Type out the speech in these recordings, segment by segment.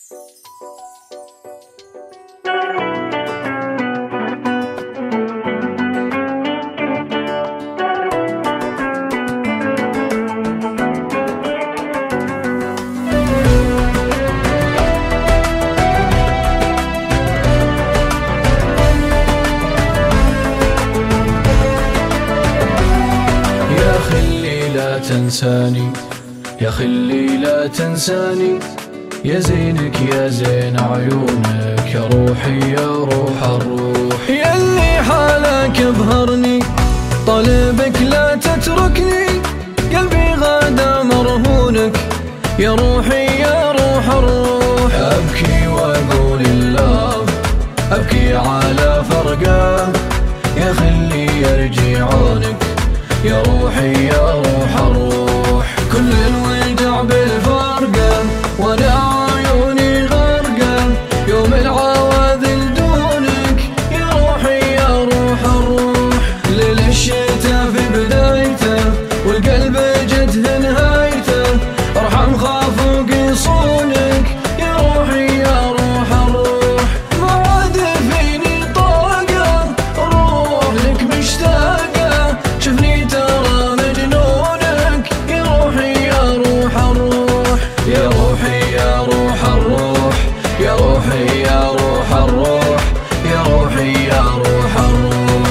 تنساني يا خلي لا تنساني، يا زينك يا زين عيونك، يا روحي يا روح الروح، ياللي حالك ابهرني، طلبك لا تتركني، قلبي غدا مرهونك، يا روحي يا روح الروح. أبكي وأقول الله، أبكي على فرقه، يا خلي يرجعونك، يا روحي يا روح الروح. كل الوجع بالفرقة وانا عيوني غرقة، يوم العواذل دونك، يا روحي يا روح الروح. ليل الشتا في بدايته والقلب جده نهايته، ارحم خافوق يصونك، يا روحي يا روح الروح. ما عاد فيني طاقة الروح لك مشتاقة، شفني ترى مجنونك، يا روحي يا روح الروح، يا روحي يا روح الروح، يا روحي يا روح الروح، يا روحي يا روح الروح.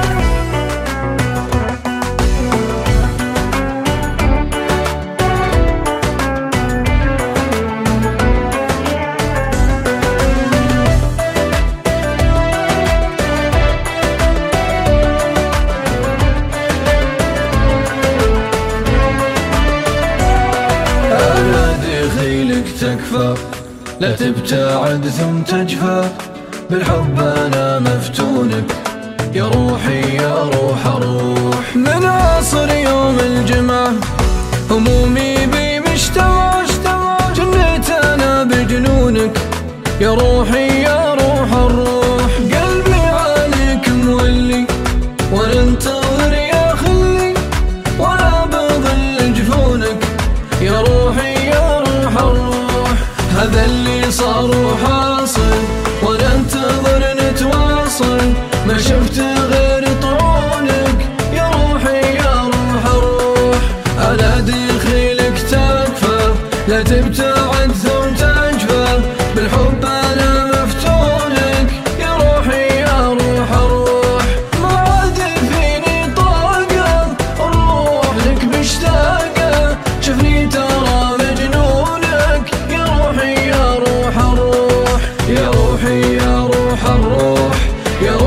تكفى لا تبتعد ثم تجفى، بالحب أنا مفتونك، يا روحي يا روح الروح. من عصر يوم الجمعة همومي بي مجتمع، جنيت أنا بجنونك، يا روحي يا روح الروح. قلبي عليك مولي وانا انتظر يا خلي، وانا بظل جفونك، يا روحي يا روح الروح. هذا اللي صار وحاصل وانا انتظر نتواصل، ما شفت غير طعونك، يا روحي يا روح الروح. على دخيلك تكفى لا تبتعد ثم تجفى، بالحب انا مفتونك، يا روحي يا روح الروح. ما عاد فيني طاقة الروح لك مشتاقة، شفني ترى مجنونك، يا روحي يا روح الروح، يا روحي يا روح الروح، يا